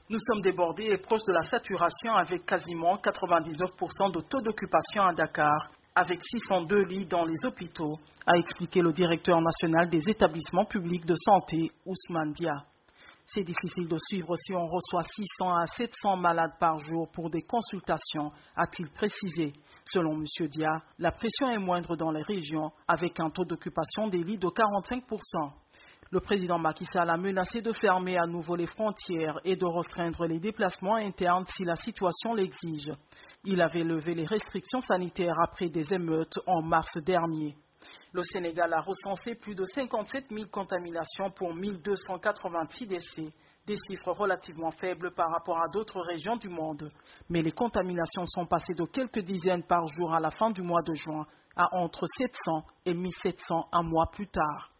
Nous sommes débordés et proches de la saturation avec quasiment 99% de taux d'occupation à Dakar, avec 602 lits dans les hôpitaux, a expliqué le directeur national des établissements publics de santé, Ousmane Dia. C'est difficile de suivre si on reçoit 600 à 700 malades par jour pour des consultations, a-t-il précisé. Selon M. Dia, la pression est moindre dans les régions, avec un taux d'occupation des lits de 45%. Le président Macky Sall a menacé de fermer à nouveau les frontières et de restreindre les déplacements internes si la situation l'exige. Il avait levé les restrictions sanitaires après des émeutes en mars dernier. Le Sénégal a recensé plus de 57 000 contaminations pour 1286 décès, des chiffres relativement faibles par rapport à d'autres régions du monde. Mais les contaminations sont passées de quelques dizaines par jour à la fin du mois de juin à entre 700 et 1700 un mois plus tard.